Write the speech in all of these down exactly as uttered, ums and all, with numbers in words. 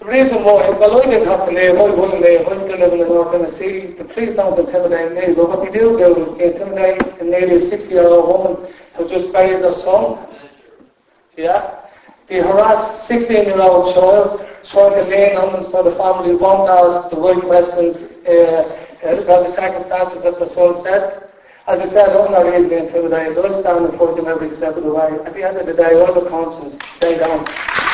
reason why, well, I didn't have to leave, I wouldn't leave, I still live in the North Tennessee. The police don't intimidate me, but what they do do is they intimidate a nearly sixty-year-old woman who just buried her son. Yeah? They harass sixteen-year-old child, trying to lean on them so the family won't ask the right questions uh, about the circumstances of the son's death. As I said, I'm not easily intimidated. I stand in front of them every step of the way. At the end of the day, I have a conscience. They don't.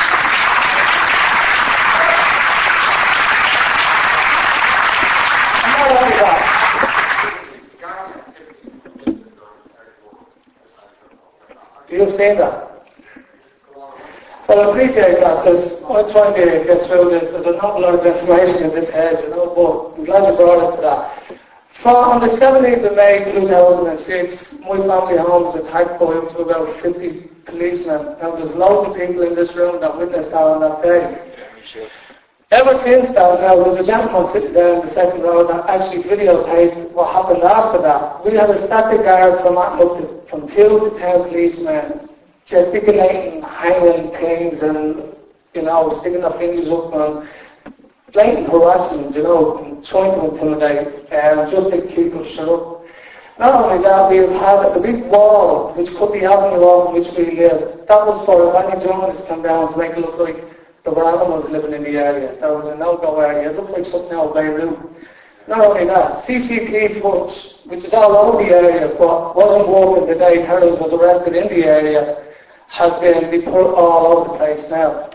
You've seen that? Well, I appreciate that because I'm trying to get through this. There's an awful lot of information in this head, you know, but I'm glad you brought it to that. From on the seventeenth of May two thousand six, my family home was attacked by up to about fifty policemen. Now, there's loads of people in this room that witnessed that on that day. Ever since that, now, there was a gentleman sitting there in the second row that actually videotaped what happened after that. We had a static guard from up to, from two to ten policemen gesticulating, hanging things and, you know, sticking their fingers up and blatant harassment, you know, and trying to intimidate, um, just to keep us shut up. Not only that, we have had a big wall which cut the avenue off in which we lived. That was for if any journalists come down to make it look like there were animals living in the area. That was a no-go area. It looked like something out of Beirut. Not only that, C C T V footage, which is all over the area, but wasn't working the day Terrence was arrested in the area, has been be put all over the place now.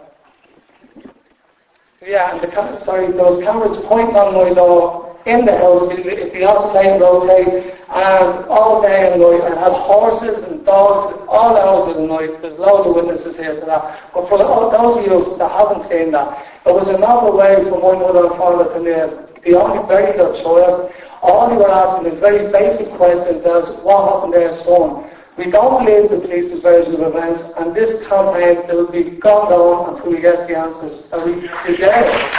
Yeah, and the cam- sorry, those cameras point on my door in the house, if the oscillate rotate, and all day and night, and had horses and dogs all hours of the night. There's loads of witnesses here to that. But for all those of you that haven't seen that, it was a novel way for my mother and father to live. They only buried their child. All they were asking is very basic questions as what happened to their son. We don't believe the police's version of events, and this campaign will be gone on until we get the answers. And we deserve it.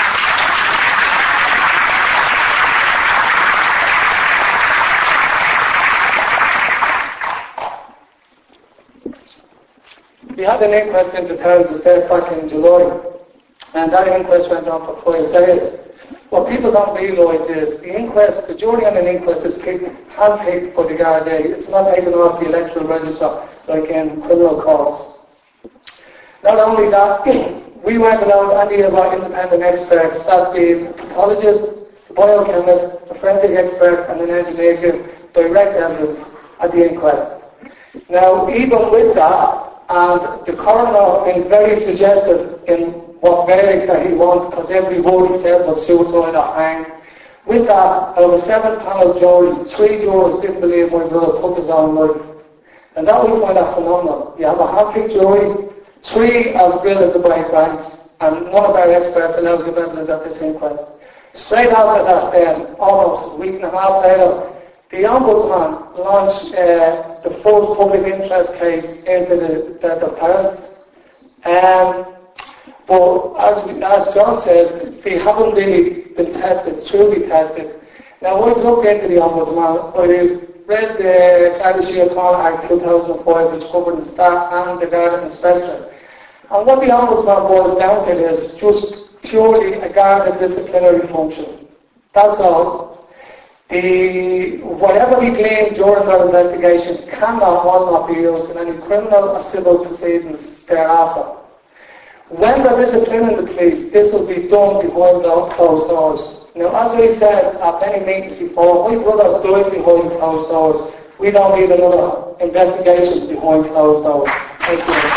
We had an inquest into Terrence Estate back in July, and that inquest went on for five days. What people don't realise is the inquest, the jury on an inquest is picked, hand-picked for the Gardaí. It's not taken off the electoral register like in criminal courts. Not only that, we went without any of our independent experts, that the pathologist, the biochemist, the forensic expert, and an engineer give direct evidence at the inquest. Now, even with that, and the coroner been very suggestive in what verdict that he wants, because every word he said was suicide or hang. With that, out of a seven-panel jury, three jurors didn't believe my brother took his own life. And that we find that phenomenal. You have a hand-picked jury, three are drilled at the blank banks, and one of our experts allowed to give evidence at this inquest. Straight after that then, almost a week and a half later, the Ombudsman launched uh, the first public interest case into the death of Terrence. Um, but as, we, as John says, they haven't really been tested, truly tested. Now, I've looked into the Ombudsman. I read the Garda Síochána Act two thousand five, which covered the staff and the Garda Inspector. And what the Ombudsman boils down to is just purely a Garda disciplinary function. That's all. The, whatever we claim during our investigation cannot will not be used in any criminal or civil proceedings thereafter. When there is a discipline in the police, this will be done behind closed doors. Now, as I said at many meetings before, my brother died behind closed doors. We don't need another investigation behind closed doors. Thank you.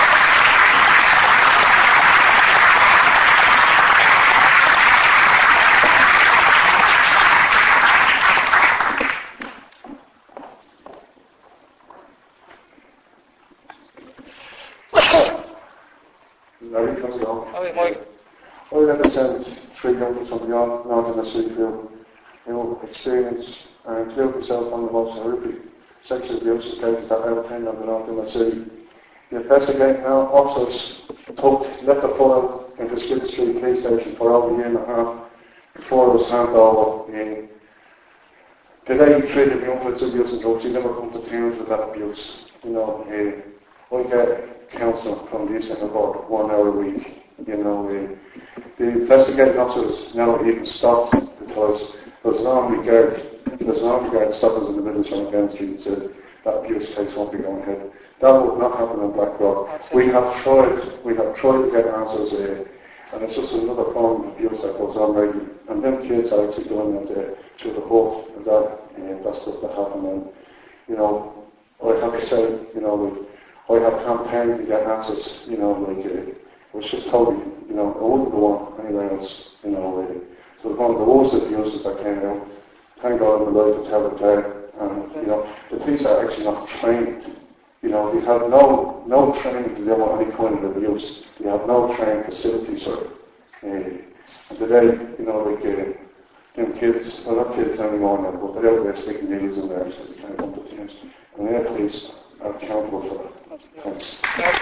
Larry comes along. Oh, Mike. I represent three members of the North Tennessee field. You know, experience and include myself on the most horrific sexual abuse cases that I've obtained on the North Tennessee. The investigating officers took, left the file into Skid Street Police Station for over a year and a half before it was handed over. In the day he treated me for abuse and drugs, he never come to terms with that abuse. You know, uh, I get counselling from the Eastern Court one hour a week. You know, uh, the investigating officers now even stopped because there's an armed guard, there's an armed guard stopped us in the middle of Saint James Street and said that abuse case won't be going ahead. That would not happen in Blackrock. We have tried, we have tried to get answers, uh, and it's just another form of abuse that goes on right. And then kids are actually doing it uh, through the hope of that, uh, that stuff that happened. And, you know, I have to say, you know, like, I have campaigned to get answers, you know, like, uh, it was just totally, you know, I wouldn't go on anywhere else, you know. Uh, so it was one of the worst abuses that came out. Thank God I'm alive to tell it there. And, you know, the police are actually not trained. You know, they have no no training to deal with any kind of abuse. They have no trained facilities or, uh, and today, you know, like, uh, them kids, well not kids anymore now, but they're out there sticking needles in there because they can't come to things. And their police are accountable for that. Thanks.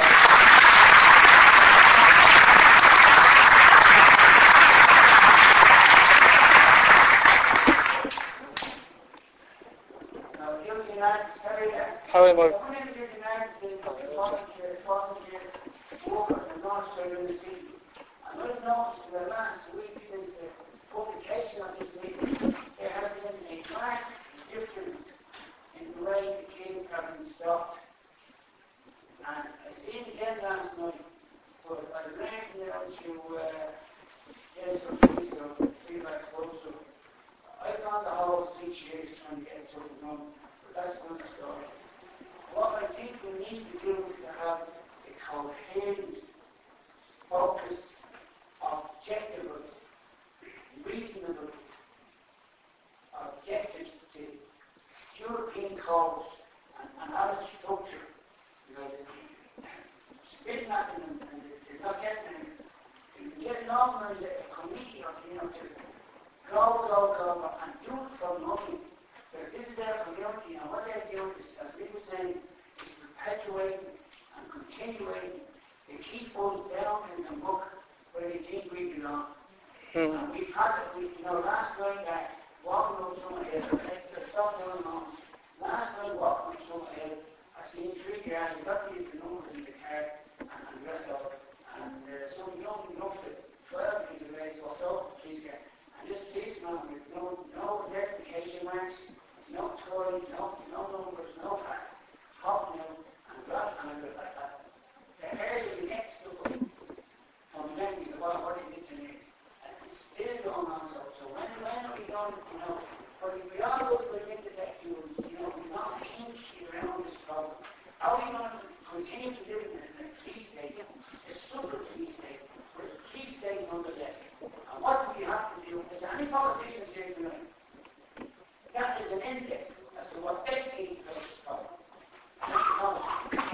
However, I've noticed in the last week since the publication of this meeting, there has been a marked difference in the way the kids have been stopped. And I seen it again last night, but I ran down to uh, yes, for police or feedback closer. I found the whole six years trying to get something done, but that's another story. What I think we need to do is to have a coherent, focused, objective, reasonable objectives to European codes and, and have a structure. You know, spitting at them and, and they're not getting it. You can get an organized a committee of, you know, to go, go, go, and do it from nothing. Because this is their community, and what they're doing is, as we were saying, is perpetuating and continuing to keep us down in the book where they think we belong. Mm. And we've had it, we, you know, last night that walking up someone here, there's stuff going on. Last night walking up someone here, I seen three guys, we got these numbers in the car and, and the rest of it. And uh, some young enough to twelve years of age walked over the police car. And this policeman with no, no identification marks, no toys, no, no numbers, no fact, hopping out and grabbing and everything like that. The hair of the neck stuck up. From memories about what he did to me. And it's still going on. So, so when, when are we going, you know, but if we all go to the intellectuals, you know, we're not hinged around this problem. How are we going to continue to live in a, in a police state, a super police state, where the police state nonetheless? And what do we have to do? Is there any politicians here tonight? That is an index as to what they think of this problem. Thank you so much.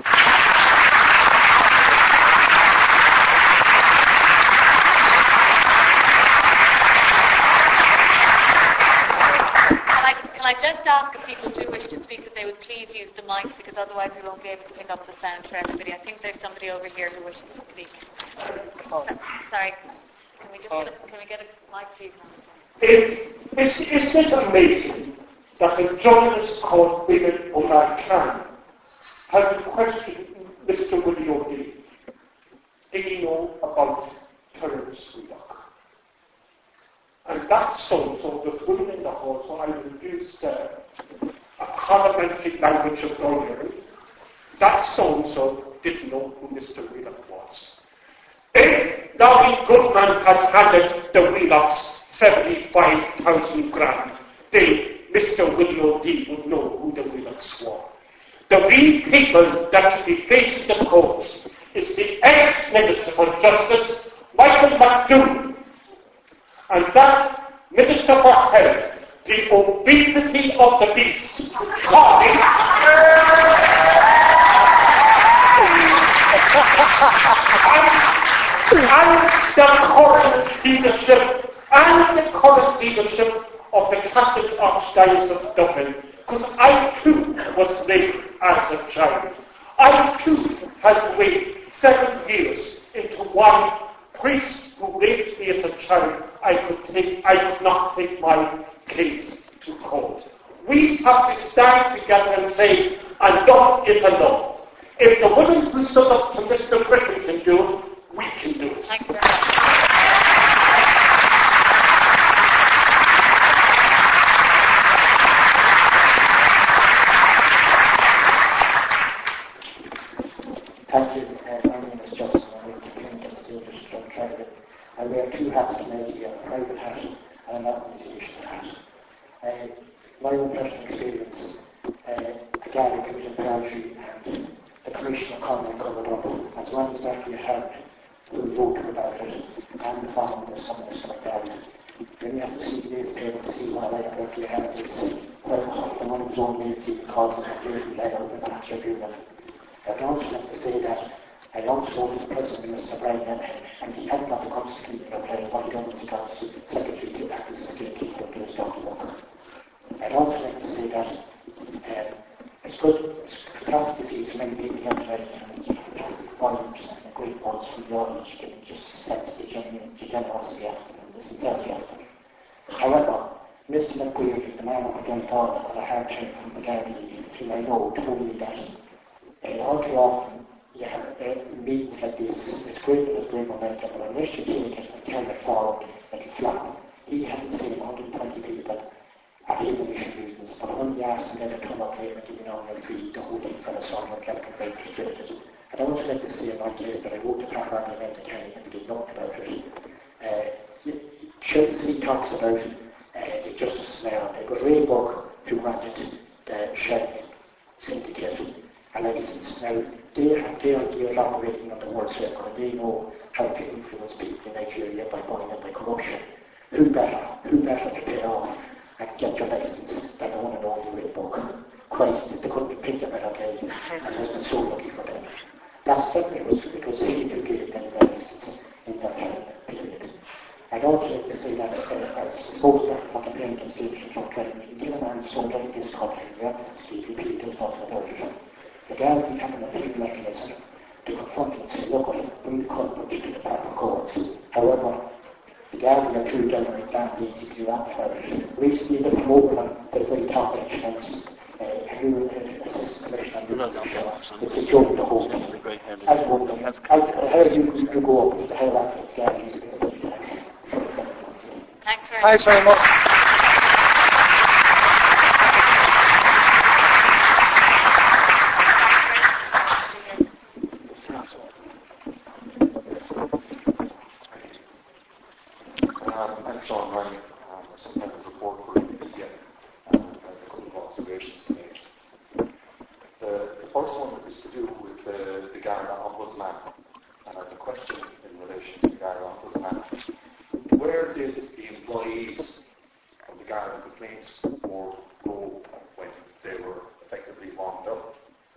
Can I just ask if people do wish to speak that they would please use the mic, because otherwise we won't be able to pick up the sound for everybody. I think there's somebody over here who wishes to speak. So, sorry, can we just get a, can we get a mic please? It, it's, isn't it amazing that a journalist called David O'Brien has questioned Mister Willie O'Day? Do you know about Terence Wheelock? And that son, so there's women in the hall, so I will use uh, a parliamentary language of lawyer. That son, so didn't know who Mister Wheelock was. If Larry Goodman had handed the Wheelocks seventy-five thousand grand, then Mister Willie O'Day would know who the Wheelocks were. The real people that should be facing the courts is the ex-Minister for Justice, Michael McDougall, and that Minister for Health, the obesity of the beast, calling and, and the current leadership and the current leadership of the Catholic Archdiocese of Dublin, because I too was raped as a child. I too had waited seven years into one priest who raped me as a child. I could take, I could not take my case to court. We have to stand together and say, enough is enough. If the women who stood up to Mister Griffin can do it, we can do it. Thank you. Uh, my name is Justin. I'm a complaint distinguished from Trinidad. I wear two hats tonight here, a private hat and an organisation hat. Uh, my own personal experience, uh, again, I committed perjury and the Commissioner Conway covered up. As well as that, we had who voted about it and the following of some of this like that. Then you have to see this paper to see what I actually have is well, the one who's only made the cause of the letter of the match agreement. I'd also like to say that I also voted for President Mister Bryan and he had not the Constitution of play what he done with the Council Secretary to act as a gatekeeper to his doctor work. I'd also like to say that uh, it's good, it's fantastic to see many people here tonight and fantastic volumes and great words from the audience that just sets the genuine the generosity of them and the sincerity of them. However, Mister McQueen, the man who against all on a hard train from the Gardaí, whom I know, told me that uh, all too often you have uh, meetings like this, it's great, it's great momentum, but unless you take it and carry it forward like a flap, he hadn't seen one hundred twenty people at his initial meetings, but when he asked them to come up here and give an honorary fee, the whole thing fell aside and kept very frustrated. I'd also like to say in my case that I wrote to Pat Ryan and Kenny and did nothing about it. Uh, he talks about uh, the Justice Mayor. It was Ray Burke who granted the Shell Syndicate a license. Now, they have their ideas operating on the world circle. They know how to influence people in Nigeria by buying and by corruption. Who better, who better to pay off and get your license than the one and only Ray Burke? Christ, they couldn't have picked a better guy, and has been so lucky for them. That's certainly it was, it was he who gave them the license in that time period. I'd also like to say that uh, as most of the complaint institutions from training, you give a man so like this country, you have to see if he does not about it. The guy we have an appeal mechanism to confront it and say, look, I'll bring the culprit to the proper courts. However, the guy we are true downright that needs to do that for it. Recently, the promoter, the very top insurance, uh, a new uh, assistant commissioner on the show, it's a joke the whole thing. As a woman, how do you, you go up with the hierarchy of the guy you do the Thanks very Thanks very much. Um, I'm Sean Ryan. Um, I sometimes report for the media and um, a couple of observations to make. The, the first one is to do with the, the Garda Ombudsman. And I have a question in relation to the Garda Ombudsman. Where did the employees of the Garda Complaints Board go when they were effectively wound up?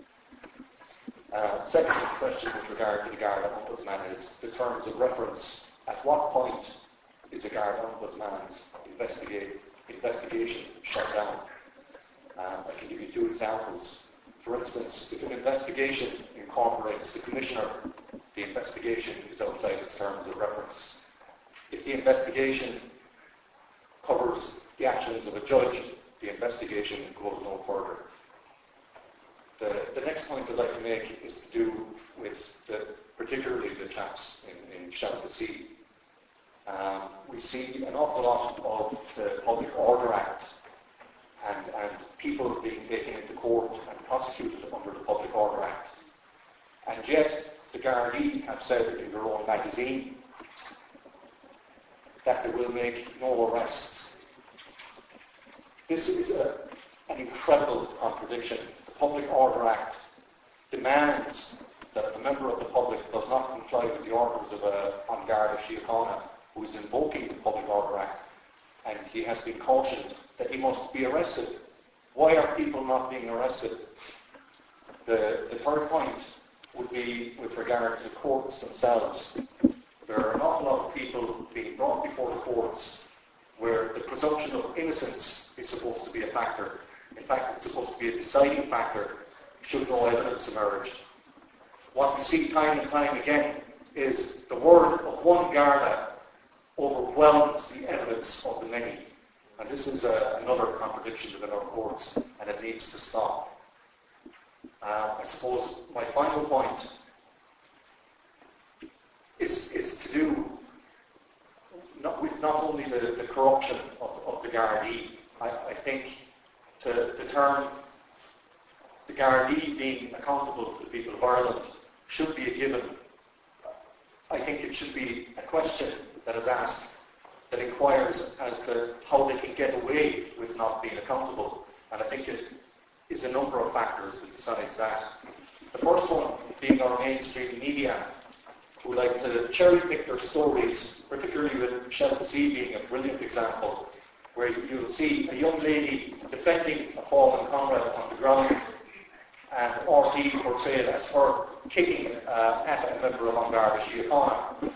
Uh, second question with regard to the Garda Ombudsman is the terms of reference. At what point is a Garda Ombudsman's investigate, investigation shut down? Um, I can give you two examples. For instance, if an investigation incorporates the Commissioner, the investigation is outside its terms of reference. If the investigation covers the actions of a judge, the investigation goes no further. The, the next point I'd like to make is to do with the, particularly the chaps in, in Shannon-the-Sea. Um, we see an awful lot of the Public Order Act and, and people being taken into court and prosecuted under the Public Order Act. And yet, the Gardaí have said in their own magazine that they will make no arrests. This is a, an incredible contradiction. The Public Order Act demands that a member of the public does not comply with the orders of a An Garda Síochána, who is invoking the Public Order Act, and he has been cautioned that he must be arrested. Why are people not being arrested? The, the third point would be with regard to the courts themselves. There are an awful lot of people being brought before the courts where the presumption of innocence is supposed to be a factor. In fact, it's supposed to be a deciding factor should no evidence emerge. What we see time and time again is the word of one Garda overwhelms the evidence of the many. And this is a, another contradiction within our courts, and it needs to stop. Uh, I suppose my final point is, is to do not with not only the, the corruption of, of the Gardaí. I, I think to, to term the Gardaí being accountable to the people of Ireland should be a given. I think it should be a question that is asked that inquires as to how they can get away with not being accountable. And I think it is a number of factors that decides that. The first one being our mainstream media, who like to cherry pick their stories, particularly with Michelle Passy being a brilliant example, where you'll see a young lady defending a fallen comrade on the ground, and R T portrayed as her kicking uh, at a member of An Garda Síochána.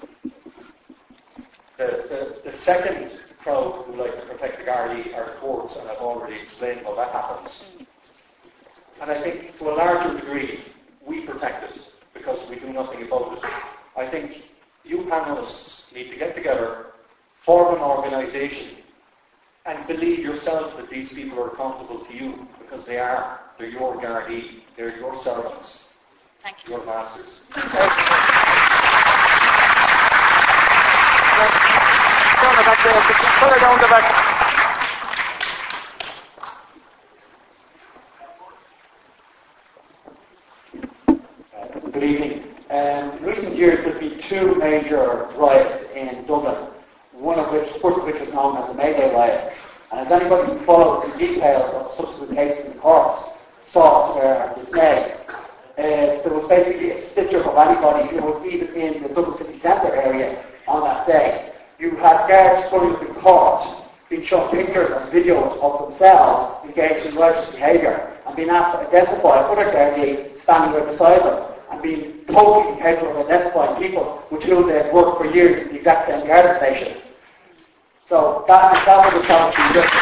The, the, the second crowd who like to protect the Gardaí are the courts, and I've already explained how that happens. And I think to a larger degree, we protect it because we do nothing about it. I think you panelists need to get together, form an organisation, and believe yourselves that these people are accountable to you, because they are. They're your Gardaí. They're your servants. Thank you. Your masters. Down the back there. Put her down the back. Good evening. Um, in recent years, there have been two major riots in Dublin, one of which, first of which was known as the May Day riots. And as anybody who followed the details of subsequent cases in courts saw to their dismay, uh, there was basically a stitch-up of anybody who was even in the Dublin city centre area on that day. You had guards turning up in court, being shown pictures and videos of themselves engaged in righteous behaviour, and being asked to identify other Gardaí standing right beside them, and being totally incapable of identifying people with whom they had worked for years at the exact same Garda station. So that, that was a challenge to do.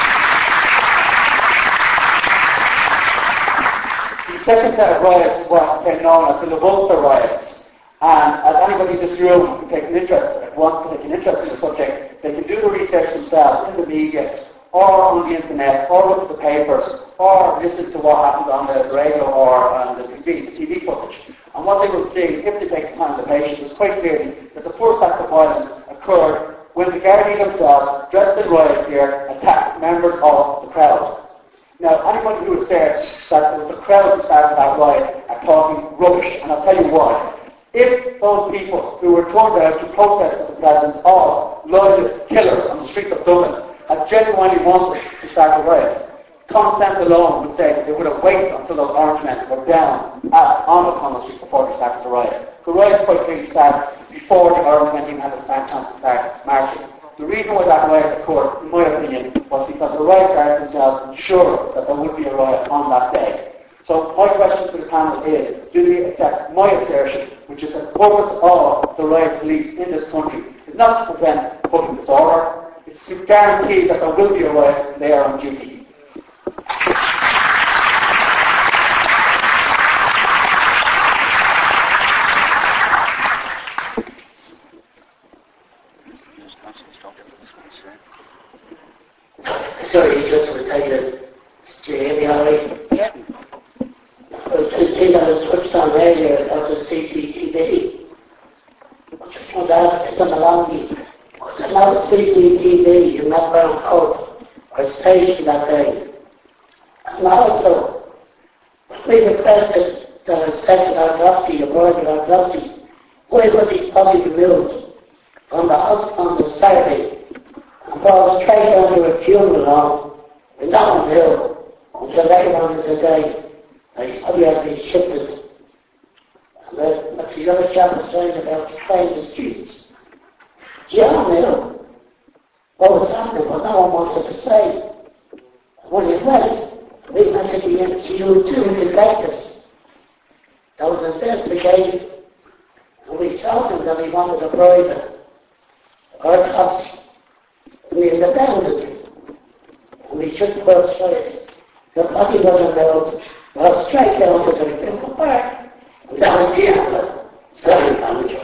The second set of riots were became known as the Levulta riots. And as anybody in this room who takes an interest, wants to take an interest in the subject, they can do the research themselves in the media, or on the internet, or look at the papers, or listen to what happens on the radio or on the T V, the T V footage. And what they will see, if they take the time and the patience, is quite clearly that the first act of violence occurred when the Gardaí themselves, dressed in riot gear, attacked members of the crowd. Now, anybody who has said that it was the crowd who started that riot are talking rubbish, and I'll tell you why. If those people who were turned out to protest at the presence of loyalist killers on the streets of Dublin had genuinely wanted to start a riot, common sense alone would say that they would have waited until those orange men were down at, on O'Connell Street before they started the riot. The riot quite clearly started before the orange men even had a start chance to start marching. The reason why that riot occurred, in my opinion, was because the riot guards themselves ensured that there would be a riot on that day. So my question to the panel is, do we accept my assertion, which is that the purpose of the riot police in this country is not to prevent public disorder, it's to guarantee that there will be a riot when they are on duty. Sorry, just to take it. Do you hear me all right? Yeah. The thing that was touched on earlier about the C C T V. I just want to ask if I'm along you. Was it not C C T V in that brown coat or station that day? And also, we requested that a second autopsy, a board autopsy, why was he probably removed from the house on the Saturday? And brought straight down to a funeral home in Down Hill until later on in the day. I probably had been shifted. And then what's the other chap was saying about trying the streets. John Hill, what was happening, but no one wanted to say. When it was, we went to the M C U to investigate us. There was an investigation, and we told him that we wanted a private autopsy. We independent, and we shouldn't go outside. The body wasn't allowed. Well, straight down to the Finchley Park. And that was the end of it. Sorry, manager.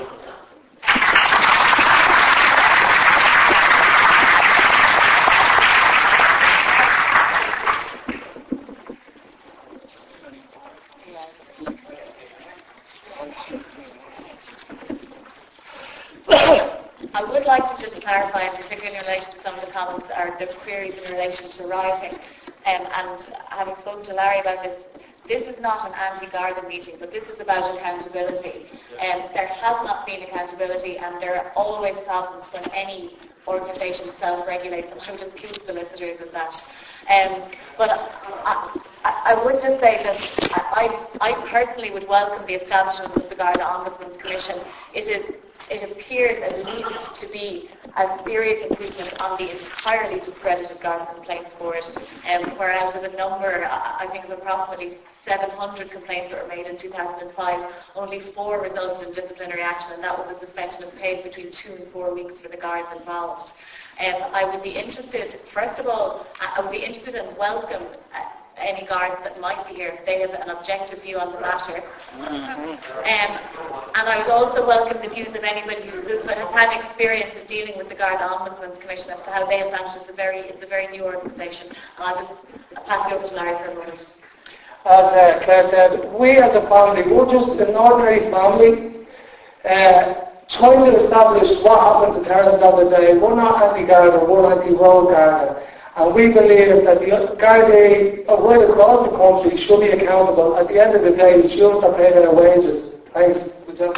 I would like to just clarify, and particularly in relation to some of the comments or the queries in relation to writing, um, and having spoken to Larry about this, This is not an anti-Garda meeting, but this is about accountability. And um, there has not been accountability, and there are always problems when any organisation self-regulates, and I would include solicitors in that. Um, but I, I, I would just say that I, I personally would welcome the establishment of the Garda Ombudsman's Commission. It is It appears and needs to be a serious improvement on the entirely discredited Garda Complaints Board, um, where out of a number, I think of approximately seven hundred complaints that were made in two thousand five, only four resulted in disciplinary action, and that was a suspension of pay between two and four weeks for the guards involved. Um, I would be interested, first of all, I would be interested and welcome uh, any guards that might be here if they have an objective view on the matter. Um, and I would also welcome the views of anybody who, who has had experience of dealing with the Garda Ombudsman's Commission as to how they have managed. It's a very, it's a very new organisation. And I'll just pass you over to Larry for a moment. As uh, Claire said, we as a family, we're just an ordinary family uh, trying to establish what happened to Terence the other day. We're not anti-Garda, we're anti-road Garda. And we believe that the Gardaí right across the country should be accountable. At the end of the day, they should have paid their wages. Thanks. Good job,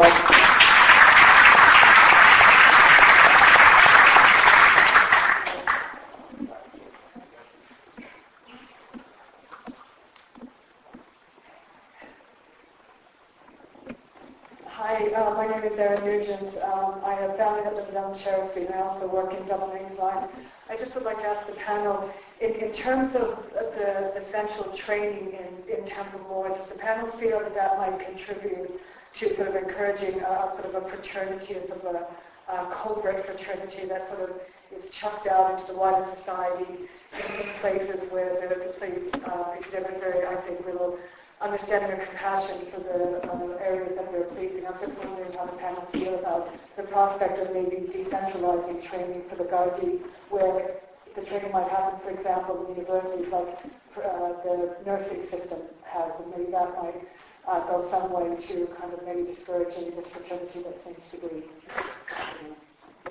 Hi, uh, my name is Erin Nugent. Um, I have family that lives down Cherry Street, and I also work in Dublin Rings Line. I just would like to ask the panel, in, in terms of the, the central training in, in Temple Moor, does the panel feel that that might contribute to sort of encouraging a, a sort of a fraternity, a sort of a, a covert fraternity that sort of is chucked out into the wider society in, in places where the, the police uh, exhibit very, I think, little understanding and compassion for the uh, areas that they're policing. I'm just wondering how the panel feel about the prospect of maybe decentralizing training for the Gardaí, where the training might happen, for example, in universities like uh, the nursing system has, and maybe that might uh, go some way to kind of maybe discouraging this fraternity that seems to be. You know,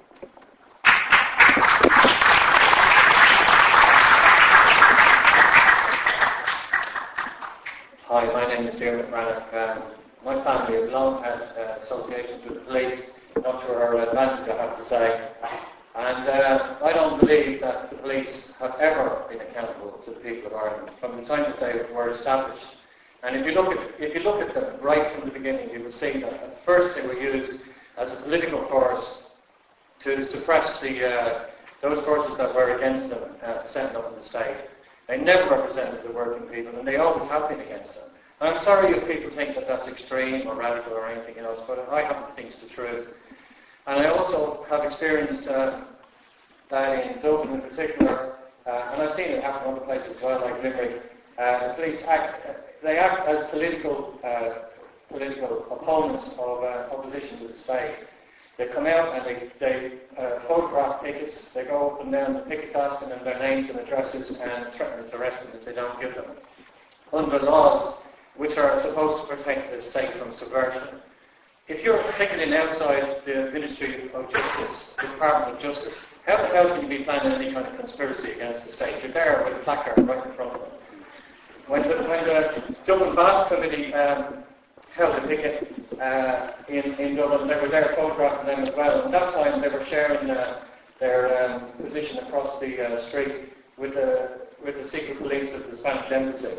Hi, my name is Dermot Rannoch. Um, my family has long had uh, associations with the police, not to our advantage, I have to say. And uh, I don't believe that the police have ever been accountable to the people of Ireland from the time that they were established. And if you look at if you look at them right from the beginning, you will see that at first they were used as a political force to suppress the uh, those forces that were against them, uh, setting up in the state. They never represented the working people, and they always have been against them. And I'm sorry if people think that that's extreme or radical or anything else, but I happen to think it's the truth. And I also have experienced uh, that in Dublin in particular, uh, and I've seen it happen in other places as well, like Limerick. Uh, the police act, they act as political, uh, political opponents of uh, opposition to the state. They come out and they, they uh, photograph pickets. They go up and down the pickets asking them their names and addresses and threaten to arrest them if they don't give them. Under laws which are supposed to protect the state from subversion. If you're picketing outside the Ministry of Justice, the Department of Justice, how the hell can you be planning any kind of conspiracy against the state? You're there with a placard right in front of them. When the, when the Dublin Bath Committee um, held a picket uh, in, in Dublin, they were there photographing them as well. At that time they were sharing uh, their um, position across the uh, street with the, with the secret police of the Spanish embassy.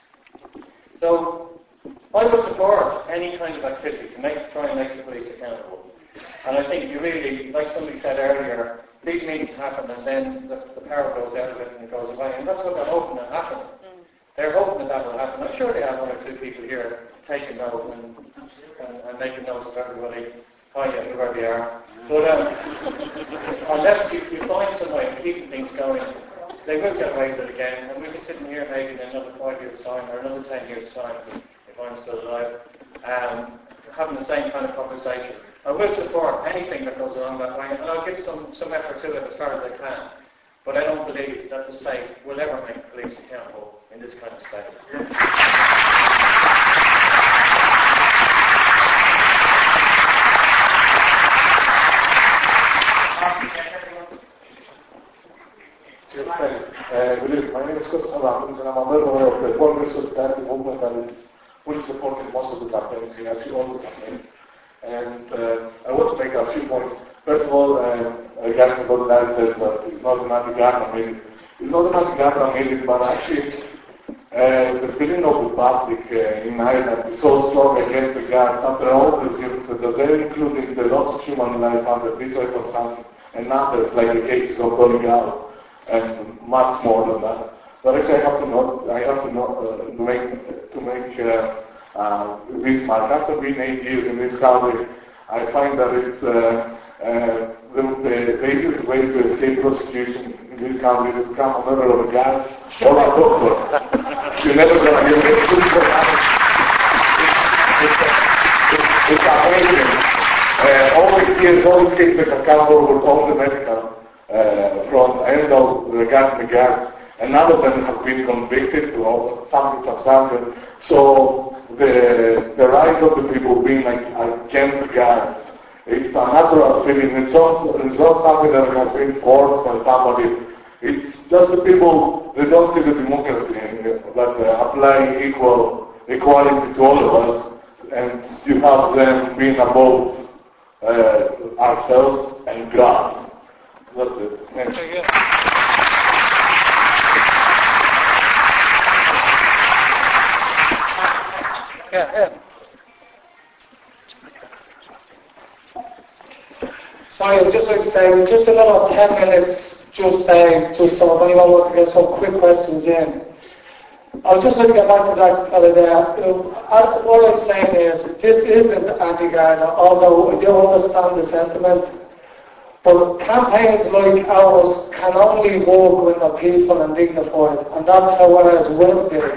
So I would support any kind of activity to make, try and make the police accountable. And I think you really, like somebody said earlier, these meetings happen and then the, the power goes out of it and it goes away. And that's what they're hoping will happen. They're hoping that that will happen. I'm sure they have one or two people here taking note and, and, and making notes of everybody. Hi, yeah, whoever they are. But um, unless you, you find some way of keeping things going, they will get away with it again, and we'll be sitting here maybe in another five years' time or another ten years' time, if I'm still alive, um, having the same kind of conversation. I will support anything that goes along that way, and I'll give some, some effort to it as far as I can. But I don't believe that the state will ever make the police accountable in this kind of state. Uh, my name is Gus. what happens, and I'm a little aware of the progress of that movement that is fully supporting most of the campaigns, and actually all the campaigns. And uh, I want to make a few points. First of all, uh, regarding what Larry says, that it's not an anti-gun amendment. It's not an anti-gun amendment, but actually uh, the feeling of the public uh, in Ireland is so strong against the guns after all the years that they're including the loss of human life under these circumstances and others, like the cases of going out, and much more than that. But actually, I have to note, I have to note, uh, to make to make uh, uh, this mark. After being eight years in this country, I find that it's uh, uh, the, the, the easiest way to escape prosecution in this country is to become a member of a gang or a doctor. You're never going to get it. It's amazing. Uh, all these years, all these cases have come forward, all the medical uh, from end of regarding the gangs, and none of them have been convicted of something substantial. So the the right of the people being like against the gangs, it's a natural feeling. It's not, it's not something that has been forced by somebody. It's just the people, they don't see the democracy that uh, apply equal equality to all of us, and you have them being above uh, ourselves and God. That's it. Thank you. Yeah, yeah. Sorry, I would just like to say, we're just another ten minutes just uh, to so if anyone wants to get some quick questions in. I was just like to get back to that fellow there. You know, I, what I'm saying is, this isn't anti-Garda, although I do understand the sentiment. But campaigns like ours can only work when they're peaceful and dignified, and that's how ours will be.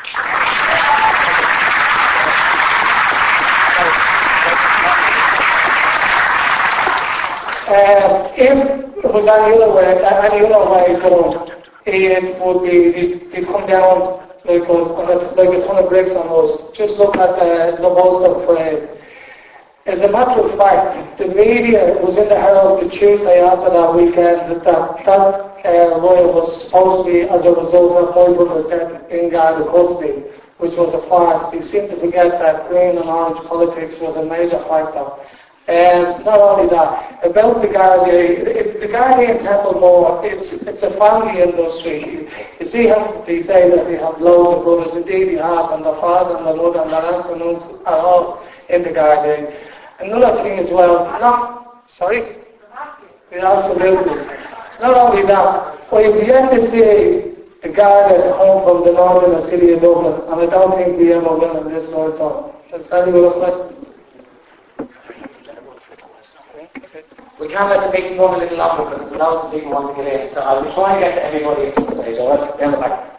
Uh, if it was any other way, any other way going, it would be, they, they come down like a, like a ton of bricks on us. Just look at the, the Ulster Parade. As a matter of fact, the media was in the Herald the Tuesday after that weekend that that, that uh, riot was supposed to be as a result of my brother's death in Garda custody, which was a farce. They seem to forget that green and orange politics was a major factor. And not only that, about the Guardian, the Guardian Templemore, it's it's a family industry. You see how they say that they have loads of brothers, indeed they have, and their father and their mother and their aunts and uncles are all in the Guardian. Another thing as well, not, sorry? Yeah, absolutely. Not only that, we've yet to see the Guardian come from the northern city of Dublin, and I don't think we ever will in this lifetime. Is there any other questions? We can't let the meeting run a little longer because there's loads of people want to get in. So I'll be trying to get to everybody at some stage. All right, down the back.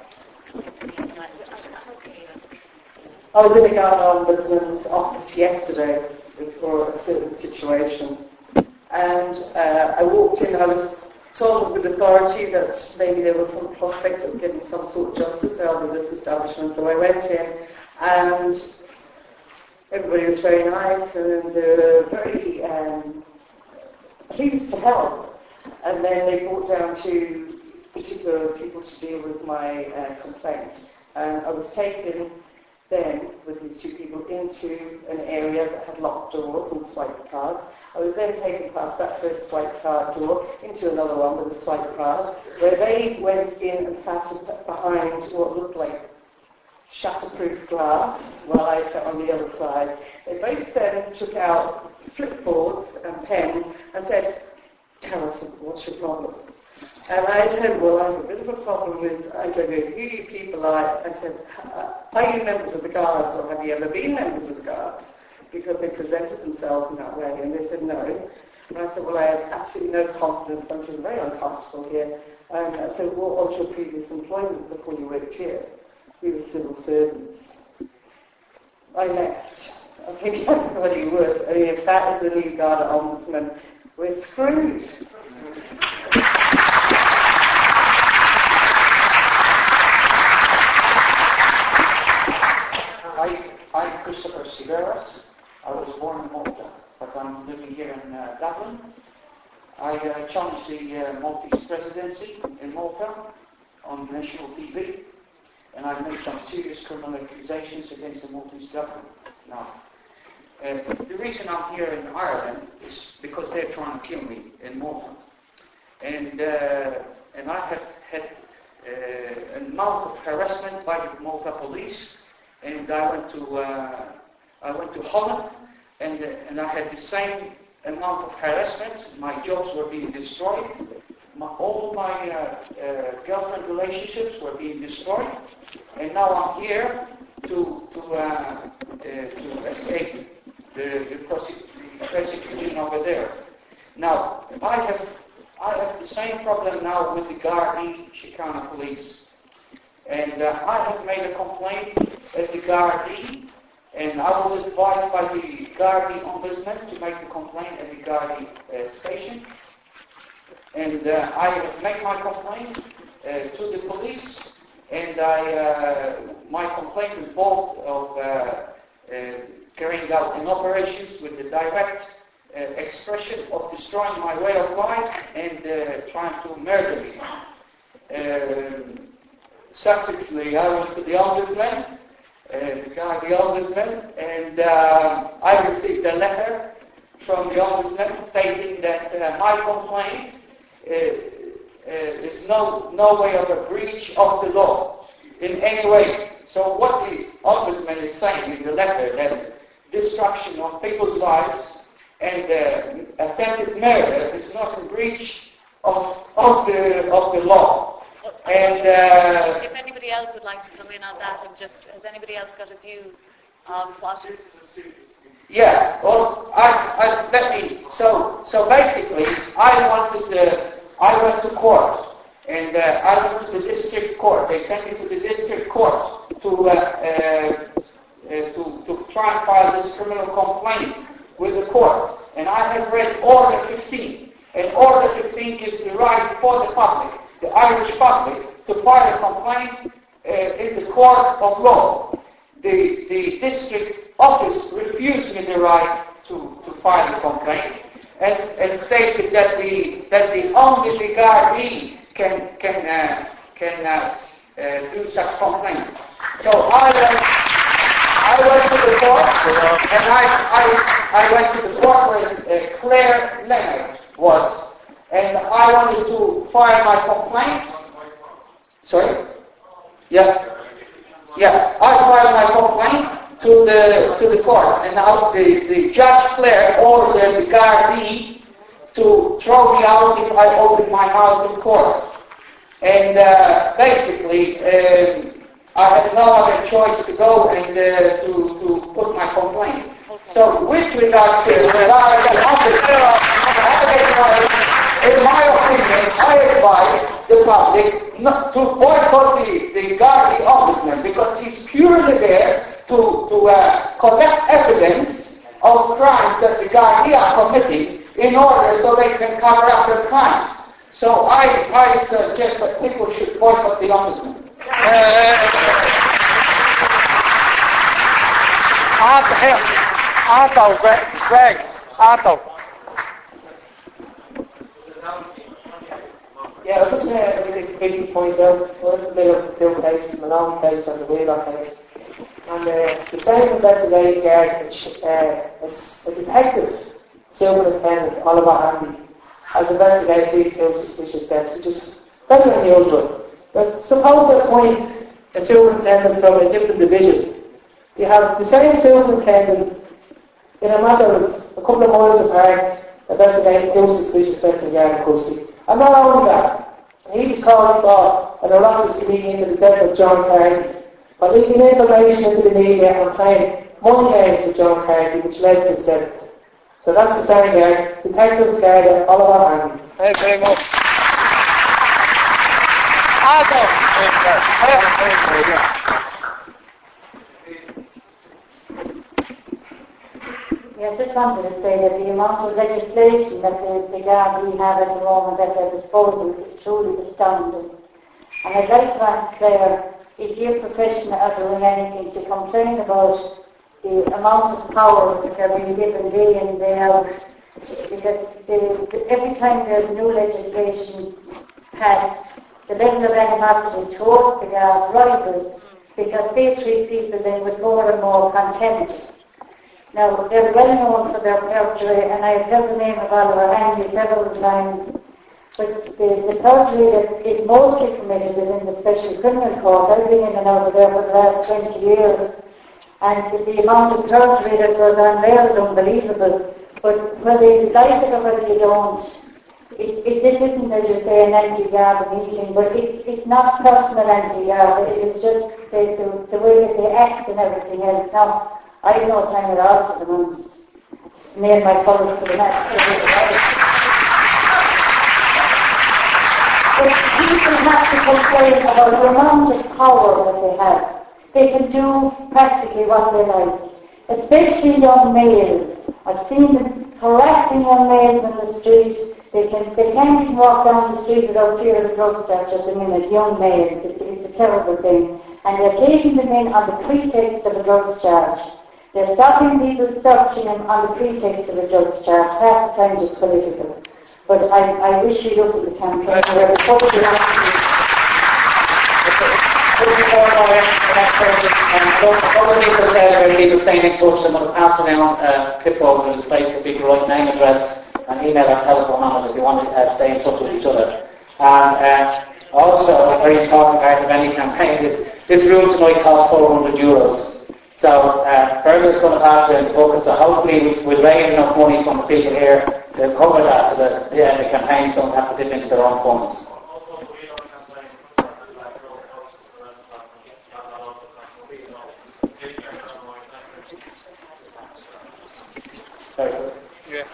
I was in the Garda Ombudsman's office yesterday for a certain situation, and uh, I walked in. I was told with authority that maybe there was some prospect of getting some sort of justice out of this establishment. So I went in, and everybody was very nice and uh, very um, pleased to help. And then they brought down two particular people to deal with my uh, complaint. And I was taken then with these two people into an area that had locked doors and swipe cards. I was then taken past that first swipe card door into another one with a swipe card, where they went in and sat behind what looked like shatterproof glass while I sat on the other side. They both then took out flipboards and pens and said, "Tell us, what's your problem?" And I said, "Well, I have a bit of a problem with, I don't know who you people are." I said, "Are you members of the Guards, or have you ever been members of the Guards?" Because they presented themselves in that way, and they said no. And I said, "Well, I have absolutely no confidence, I'm feeling very uncomfortable here." And I said, "What was your previous employment before you worked here?" "We were civil servants." I left. I think everybody would. I mean, if that is the new Garda Ombudsman, we're screwed. I, I'm Christopher Severas. I was born in Malta, but I'm living here in uh, Dublin. I uh, challenged the uh, Maltese presidency in Malta on national T V. and I've made some serious criminal accusations against the Maltese government. Now, uh, the reason I'm here in Ireland is because they're trying to kill me in Malta. And, uh, and I have had uh, an amount of harassment by the Malta police, and I went to, uh, I went to Holland, and, uh, and I had the same amount of harassment. My jobs were being destroyed. My, all my uh, uh, girlfriend relationships were being destroyed, and now I'm here to to uh, uh, to escape the, the, prosec- the persecution over there. Now I have I have the same problem now with the Gardaí Chicana police, and uh, I have made a complaint at the Gardaí, and I was advised by the Gardaí ombudsman to make a complaint at the Gardaí uh, station. And uh, I make my complaint uh, to the police, and I, uh, my complaint involved of uh, uh, carrying out an operation with the direct uh, expression of destroying my way of life and uh, trying to murder me. Um, subsequently, I went to the ombudsman, uh, the guy, the ombudsman, and uh, I received a letter from the ombudsman stating that uh, my complaint Uh, uh, is no no way of a breach of the law in any way. So what the ombudsman is saying in the letter, that destruction of people's lives and uh, attempted murder is not a breach of of the of the law. And uh, if anybody else would like to come in on that, and just has anybody else got a view of what? Yeah, well, I, I, let me, so, so basically, I wanted to, I went to court, and uh, I went to the district court. They sent me to the district court to, uh, uh, uh, to, to try and file this criminal complaint with the court. And I have read Order fifteen, and Order fifteen gives the right for the public, the Irish public, to file a complaint uh, in the court of law. The, the district office refused me the right to, to file a complaint, and, and stated that the that the only the Gardaí can can uh, can uh, uh, do such complaints. So I went I went to the court, and I I, I went to the court where uh, Claire Leonard was, and I wanted to file my complaint. Sorry? Yeah. Yeah, I filed my complaint to the to the court, and now the, the judge Claire ordered the Gardaí to throw me out if I open my mouth in court. And uh, basically, um, I had no other choice to go and uh, to to put my complaint. So, with regard to in my opinion, I advise the public not to boycott the, the Gardaí ombudsman, because he's purely there to, to uh, collect evidence of crimes that the Gardaí are committing in order so they can cover up their crimes. So I, I suggest that people should boycott the ombudsman. Otto, Greg, Greg, Otto. Yeah, I was just uh, really quickly point out one of the bit of the two cases, Malone case and the Wheeler case. And uh, the same investigating guard, uh, a detective, Superintendent Oliver Handy, has investigated these two suspicious deaths, which is very unusual. But suppose I appoint a superintendent from a different division. You have the same superintendent in a matter of a couple of miles apart investigating two suspicious deaths in Garda custody. And not only that, he was called for an anonymous meeting into the death of John Carney for leaking information into the media and playing money games with John Carney, which led to his death. So that's the same guy, Detective Garda Oliver Handy. Thank you very much. Otto. Yeah, I just wanted to say that the amount of legislation that the, the Gardaí have at the moment at their disposal is truly astounding. And I'd like to ask Claire, if you're professional at doing anything, to complain about the amount of powers that are being given day in, day out. Because the, the, every time there's new legislation passed, the level of animosity towards the Guards rises. because they treat people then with more and more contempt. Now, they're well known for their perjury, and I've heard the name of Oliver Hanley several times, but the, the perjury that is mostly committed is in the Special Criminal Court. I've been in and out of there for the last twenty years, and the, the amount of perjury that goes on there is unbelievable. But whether you like it or whether you don't, it, it, this isn't, as you say, an anti-Garda meeting, but it, it's not personal anti-Garda, it is just the, the, the way that they act and everything else. Now, I have no time at all for the months. Me and my colleagues for the next But people have to complain about the amount of power that they have. They can do practically what they like, especially young males. I've seen them harassing young males on the street. They can they can't even walk down the street without fear of drug search at the minute, young males. It's, it's a terrible thing. And they're taking them in on the pretext of a drug charge. They're stopping people, searching them on the pretext of a drug charge. Half the time just political. But I, I wish you looked at the campaign where the public Other people say that people staying in touch, I'm going to pass around a clip over to the place so people write name, address, and email and telephone numbers if you want to uh, stay in touch with each other. And uh, also, a very important part of any campaign is this room tonight costs four hundred euros. So, uh, Fergus is going to pass around the bucket, so hopefully we'll raise enough money from the people here to cover that so that yeah, the campaigns don't have to dip into their own funds. Yeah.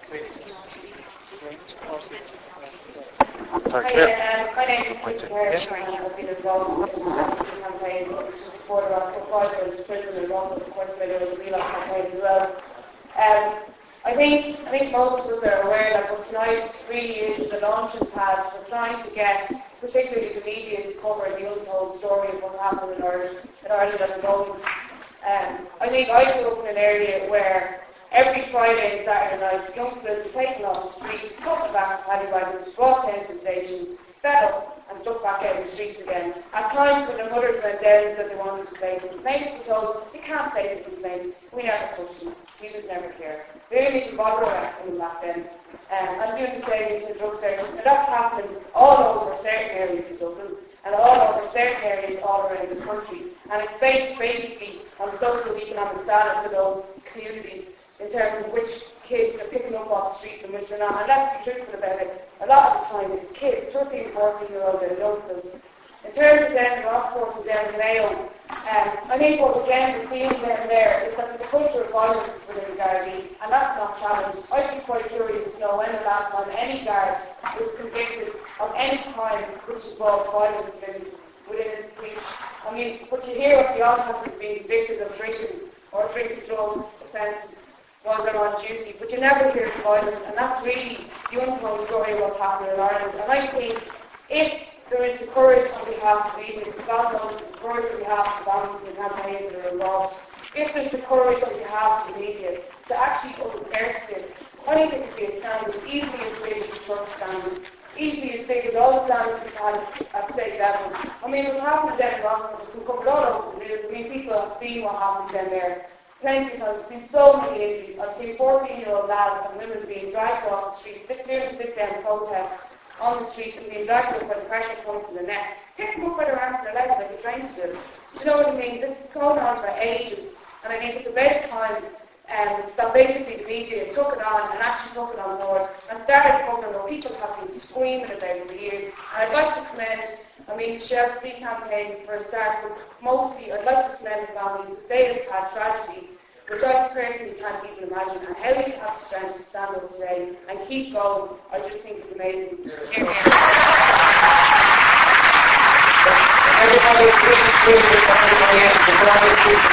Hi, um, my name is Susan Harris, and I've been involved in the campaign to support our supporters, prison and London, of course, by the Real campaign as well. Um, I think I think most of us are aware that what tonight really is the launching pad for trying to get, particularly the media, to cover the untold story of what happened in Ireland, in Ireland at the moment. Um, I think I grew up in an area where every Friday and Saturday night, youngsters were taken off the streets, put in the back of paddy wagons, brought down to the stations, fed up, and stuck back out in the streets again. At times when their mothers went down that they wanted to place complaints, were told, you can't place a complaint. We never touched them. We just never care. They didn't even bother arresting them back then. Um, and doing the same to drug searches. And that's happening all over certain areas of Dublin, and all over certain areas all around the country. And it's based basically on the socio-economic status of those communities, in terms of which kids are picking up off the streets and which are not. And let's be truthful about it. A lot of the time it's kids, thirteen, fourteen year olds that love this. In terms of then the Rossford and down the Mayo, um, I think what again we're seeing down there is that there's a culture of violence within the Gardaí, and that's not challenged. I'd be quite curious to know when the last time any guard was convicted of any crime which involved violence within, within his police. I mean, what you hear of the officers being convicted of drinking or drinking drugs offences while they're on duty, but you never hear of violence, and that's really the untold story of what's happening in Ireland. And I think if there is the courage on behalf of the media, God knows the courage on behalf of the families and campaigns that are involved, if there's the courage on behalf of the media to actually unearth this, I think it could be a standard easily as big as the Church standard, easily as big as all the standards we've had at state level. I mean, what's happening down in Rossford has been covered all over the news. I mean, people have seen what happens down there. Plenty of times, I've seen so many injuries. I've seen fourteen-year-old lads and women being dragged off the street, sit down, sit down protests on the street and being dragged up by the pressure points in the neck, pick them up by their arms and their legs like a train to do. Do you know what I mean? This is going on for ages, and I think it's about time um, that basically the media took it on and actually took it on board and started covering what people have been screaming about for years. And I'd like to commend, I mean, the Share the Sea campaign for a start, but mostly I'd like to commend the families because they have had tragedies which I personally can't even imagine, and how you have the strength to stand up today and keep going, I just think it's amazing. Everybody, please, please, everybody in, everybody, please,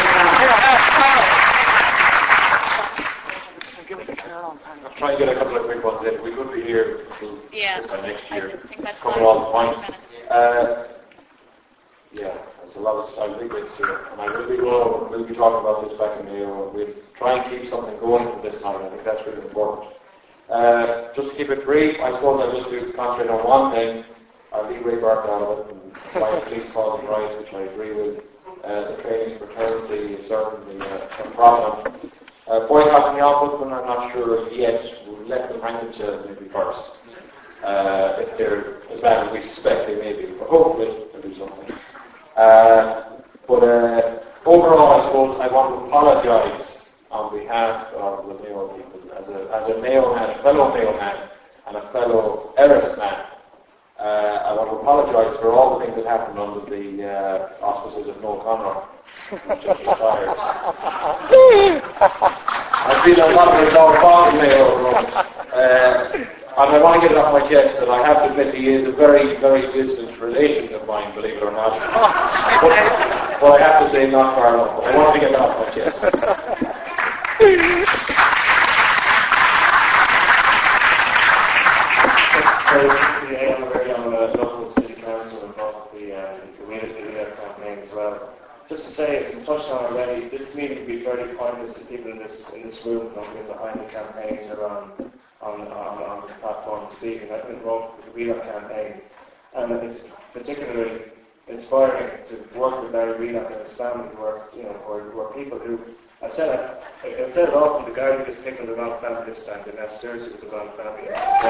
I'll try and get a couple of quick ones in. We could be here until yeah, this time next year, cover all the points. Uh, yeah, there's a lot of, I think it's, uh, and I will be going, we'll be talking about this back in Mayo. We'll try and keep something going for this time, I think that's really important. Uh, just to keep it brief, I suppose I'll just do concentrate on one thing. I'll leave Ray Burke out of it, and why police causing riots, which I agree with. Uh, the training fraternity is certainly uh, a problem. Uh, boycotting the ombudsman, I'm not sure yet. We'll let them hang themselves maybe first. Uh, if they're as bad as we suspect they may be, but hopefully they'll do something. Uh, but uh, overall, I suppose I want to apologise on behalf of the Mayo people, as a, as a Mayo man, a fellow Mayo man, and a fellow Erris man. Uh, I want to apologise for all the things that happened under the uh, auspices of Noel Conroy. Just retired. I feel a lot of it's all about Mayo. Uh, and I want to get it off my chest that I have to admit he is a very, very distant relation of mine, believe it or not. but, but I have to say not far enough. I want to get it off my chest. I'm a local city council involved with the uh, community leader campaign as well. Just to say, as we touched on already, this meeting would be very pointless if people in this in this room don't get behind the campaigns or on on, on, on the platform this evening. I've been involved with the Wheelock campaign, and it's particularly inspiring to work with Larry Wheelock and his family, who are, you know, who are, who are people who, I've said it, I've said it often, the Guardian just picked on the wrong family this time, the Nat Seriously was the wrong family.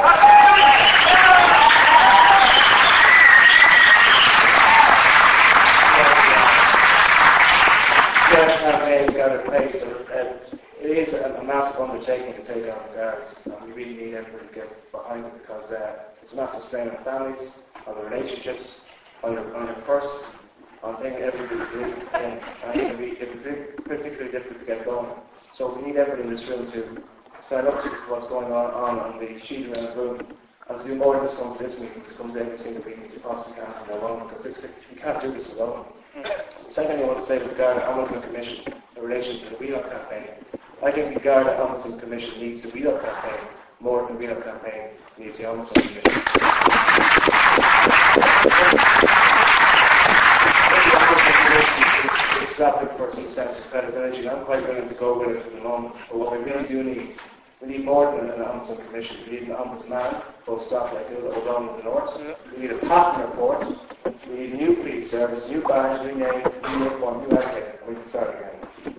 Campaigns got in place, but it is a, a massive undertaking to take on the Guards, and we really need everybody to get behind it, because uh, it's a massive strain on families, on the relationships, on your, on your purse, on things everybody do, and, and it can be, it can be particularly difficult to get going. So we need everybody in this room to stand up to what's going on on, on the sheet around the room, and to do more than just come to this meeting, to come to every single meeting you possibly can on alone, because this, you can't do this alone. The second thing I want to say with the Garda Ombudsman Commission in relation to the Wheelock campaign, I think the Garda Ombudsman Commission needs the Wheelock campaign more than the Wheelock campaign needs the Ombudsman Commission. It's grappling for some sense of credibility. I'm quite willing to go with it for the moment, but what we really do need, we need more than an Ombudsman Commission. We need an Ombudsman, full stop, like Hilda O'Donnell in the north. We need a pattern report. We need a new police service, new badge, new name, new uniform, new everything. We can start again.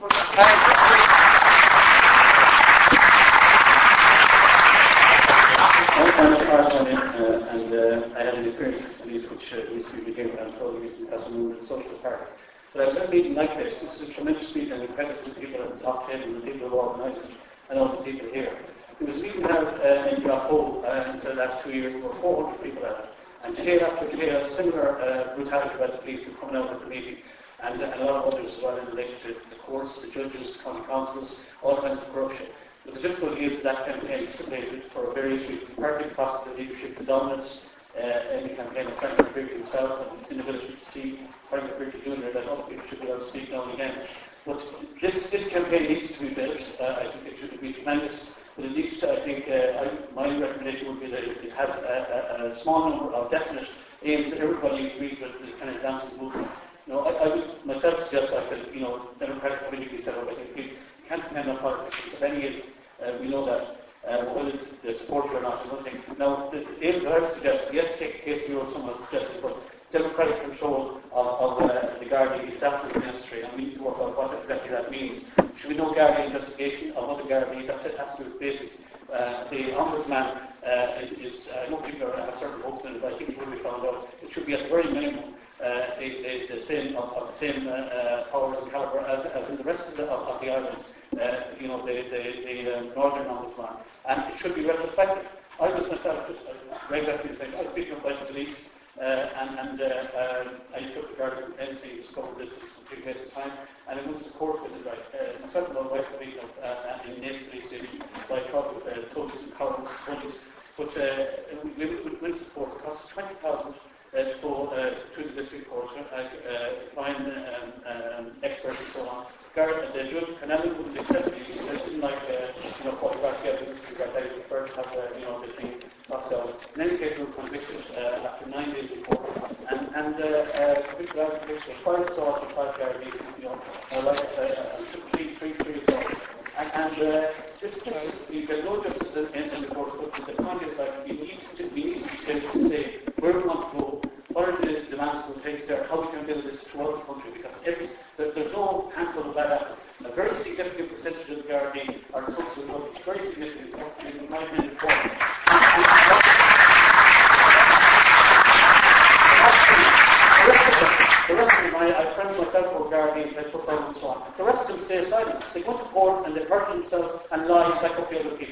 I'm a part uh, and uh, I had an experience with police which uh, used to be became and told me as a member of the social party. But I was at a meeting like this. This is a tremendous meeting, and credit to the people at the top table, the people who organised it, and all the people here. There was a meeting held uh, in Raphoe uh, in the last two years. There were four hundred people at it. And tale after tale, similar uh, brutality by the police were coming out of the meeting, and, uh, and a lot of others as well in relation to the courts, the judges, county councils, all kinds of corruption. But the difficulty is that campaign dissipated for various reasons, partly because of the leadership, the dominance uh, in the campaign of Frank McCreary himself, and his inability to see Frank McCreary Junior that other people should be able to speak now and again. But this, this campaign needs to be built. Uh, I think it should be tremendous. But it needs to, I think, uh, I, my recommendation would be that it has a, a, a small number of definite aims that everybody agrees with, the kind of dancing movement. You know, I, I would myself suggest like that, you know, democratic community set up. I think we can't depend on politics. If any, uh, we know that. Uh, whether they're supported or not is one thing. Now, the, the aims that I would suggest, yes, take a case you or someone suggested, but democratic control of, of uh, the Gardaí is absolutely necessary, and we need to work out what exactly that means. Should we know Gardaí investigation of other Gardaí? That's it, absolute basic. Uh, the Ombudsman uh, is, is uh, I know people are, have certain hopes in it, but I think it will be found out. It should be at the very minimum uh, the, the, the same of, of the same uh, uh, powers and calibre as, as in the rest of the, of, of the island. Uh, you know, the, the, the uh, Northern Ombudsman, and it should be retrospective. I was myself just uh, regularly saying, I was speaking by the police. Uh, and and uh, uh, I took the Guardian agency, discovered this was a complete waste of time, and I went to court with it. Right, uh, myself and my wife were beaten up uh, in Nace Police Station by a couple of uh, thugs and cowards, bullies. But uh, we, we, we went to court. It cost twenty thousand uh, to go uh, to the district court, uh, uh, find um, um, experts and so on. Guard, uh, the judge Canelli wouldn't accept it. He didn't like, uh, you know, photograph evidence. He got that preferred to have, uh, you know, the thing. So, in any case, we were convicted uh, after nine days before, and, and uh, uh, convicted after conviction, five assaults and five Gardaí, you know, uh, like uh, three, three, three assaults. And, and uh, this justice, you get no justice in, in the court, but the point is like, we need to, we need to say where we want to go, what are the demands we'll take there, how we can build this throughout the country, because every line, back up the other people.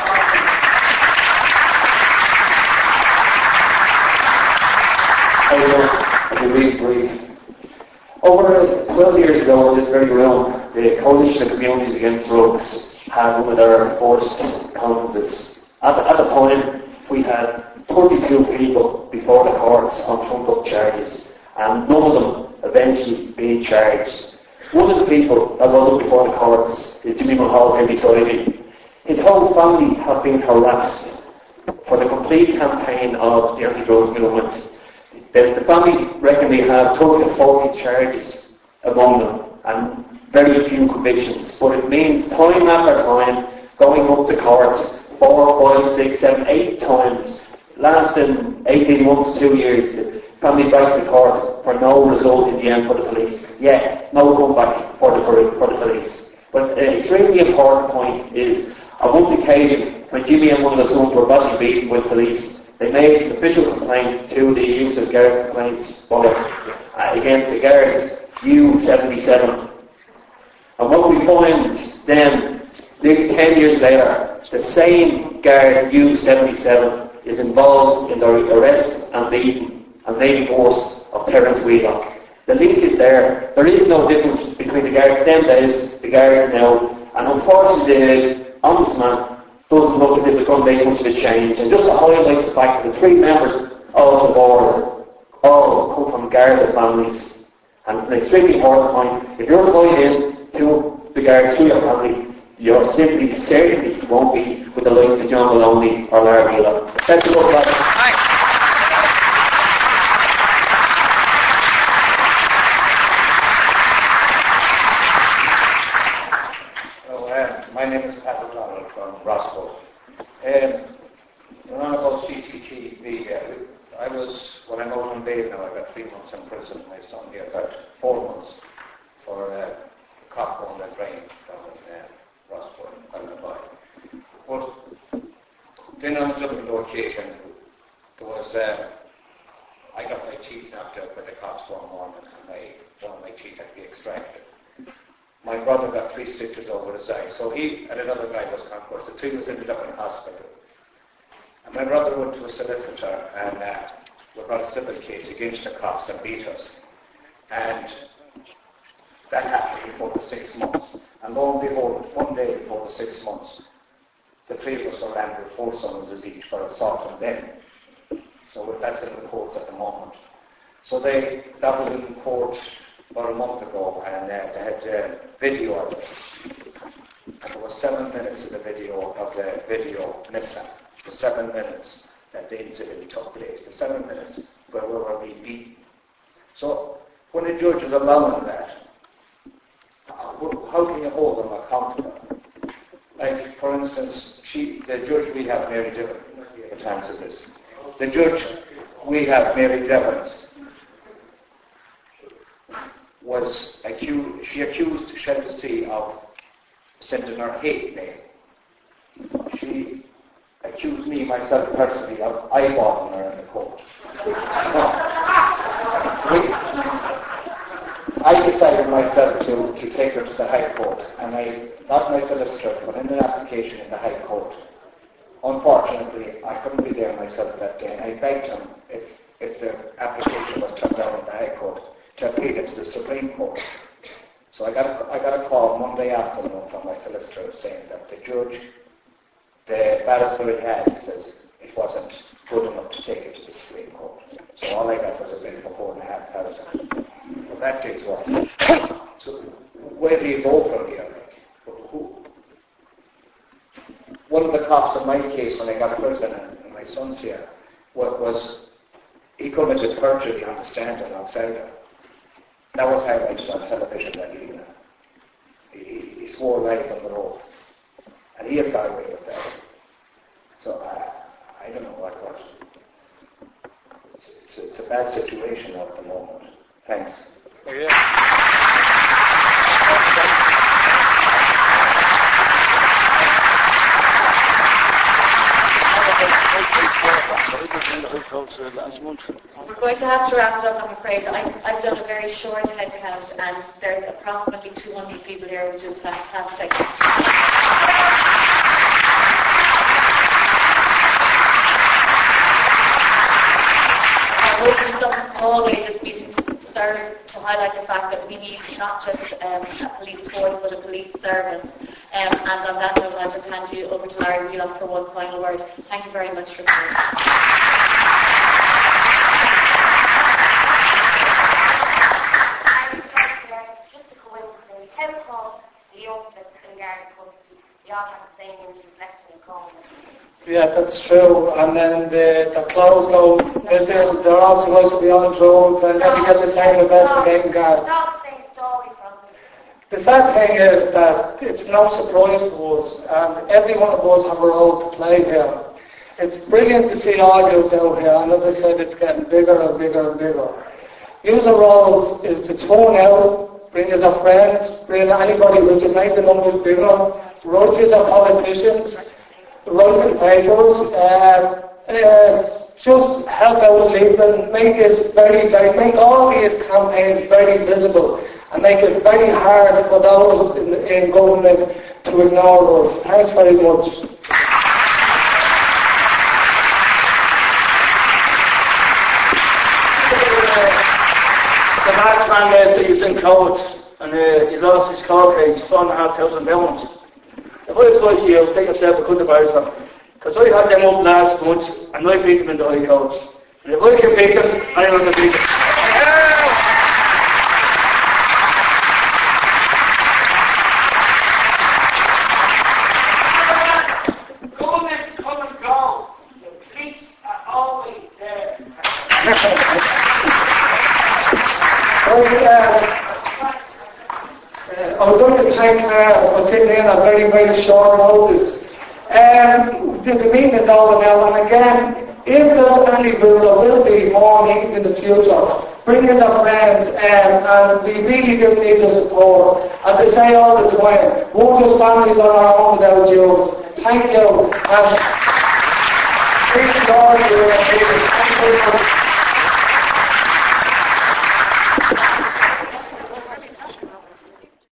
I will be brief. Over twelve years ago in this very room, the Coalition of Communities Against Drugs had one of their first conferences. At the, at the time, we had thirty-two people before the courts on trumped-up charges, and none of them eventually being charged. One of the people that was up before the courts is Jimmy Mulhall here beside me. His whole family have been harassed for the complete campaign of the anti-drug movement. The, the family reckon they have thirty to forty charges among them and very few convictions. But it means time after time going up to court four, five, six, seven, eight times, lasting eighteen months, two years, the family back to court for no result in the end for the police. Yeah, no comeback for the, for the police. But an extremely important point is, on one occasion, when Jimmy and one of the sons were badly beaten with police, they made an official complaint to the use of guard complaints board uh, against the guards U seventy-seven. And what we find then, nearly ten years later, the same guard U seventy-seven is involved in the arrest and beating and maybe worse of Terence Wheelock. The link is there. There is no difference between the guards then that is the guards now. And unfortunately, the ombudsman doesn't look as if it's going to make much of a change. And just to highlight the fact that the three members of the board all come from Garda families. And it's an extremely important point. If you're tied in to the Garda through your family, you're simply, certainly won't be with the likes of John Maloney or Larry Wheelock. That's a good one. My name is Pat O'Donnell from Roscoe. Um, when I'm about C C T V, uh, I was, when I'm out on bail now, I got three months in prison. My son here got four months for uh, a cop on the drain down in uh, Roscoe and Ireland. But then on the other occasion, there was, uh, I got my teeth knocked out by the cops one morning, and my, one of my teeth had to be extracted. My brother got three stitches over his eye, so he and another guy was concussed. The three of us ended up in hospital. And my brother went to a solicitor and uh, we brought a civil case against the cops and beat us. And that happened before the six months. And lo and behold, one day before the six months, the three of us were landed with four summonses each for assault on them. So that's in the courts at the moment. So they, that was in court about a month ago, and uh, they had uh, video of it. And there was seven minutes of the video of the video missing. The seven minutes that the incident took place. The seven minutes where we were being beaten. So when the judge is allowing that, how can you hold them accountable? Like, for instance, she, the judge we have, Mary Devon, to answer this. The judge we have, Mary Devon, was accused, she accused Chelsea of sending her hate mail. She accused me, myself personally, of eyeballing her in the court. I decided myself to, to take her to the High Court, and I got my solicitor put in an application in the High Court. Unfortunately, I couldn't be there myself that day, and I begged him, if, if the application was turned down in the High Court, to appeal it to the Supreme Court. So I got a, I got a call Monday afternoon from my solicitor saying that the judge, the barrister it had, says it wasn't good enough to take it to the Supreme Court. So all I got was a bill for four and a half thousand. Well, that day's work. So where do you go from here? Like, who? One of the cops in my case, when I got prison and my son's here, was, was he committed perjury on the stand alongside her. That was highlighted on television that evening. He, he swore lies on the road. And he has got away with that. So I, I don't know what was. It's, it's, it's a bad situation at the moment. Thanks. Oh, yeah. We're going to have to wrap it up, I'm afraid. I, I've done a very short head count, and there's approximately two hundred people here, which is fantastic. we need not just um, a police force but a police service. Um, and on that note, I'll just hand you over to Larry Wheelock for one final word. Thank you very much for coming. Just a coincidence, how come the young that's in guard custody, they all have the same injuries left in the common? Yeah, that's true. And then the, the clothes go missing. They're all supposed to be on drones, and then you get the same investigating guard. Not the same story from them. The sad thing is that it's no surprise to us, and every one of us have a role to play here. It's brilliant to see audios out here, and as I said, it's getting bigger and bigger and bigger. User roles is to tune out, bring us our friends, bring anybody who can make the numbers bigger, write us our politicians, writing papers, uh, uh, just help out the leaflet, make this very, very, make all these campaigns very visible and make it very hard for those in, in government to ignore us. Thanks very much. The madman uh, that was in court and uh, he lost his court case, four and a half thousand pounds. If I advise you, take yourself a good advice on, because I had them up last month and I beat them in the High Court. And if I can beat them, I am going to beat them. Government come and go. The police are always there. Well, uh, I would like to thank uh, for sitting in at very, very short notice. Um, the, the meeting is over now, and again, if there's any rule, there will be more meetings in the future. Bring us our friends, um, and we really do need your support. As I say all the time, we're just families on our own without you. Thank you. And, thank you. Thank you.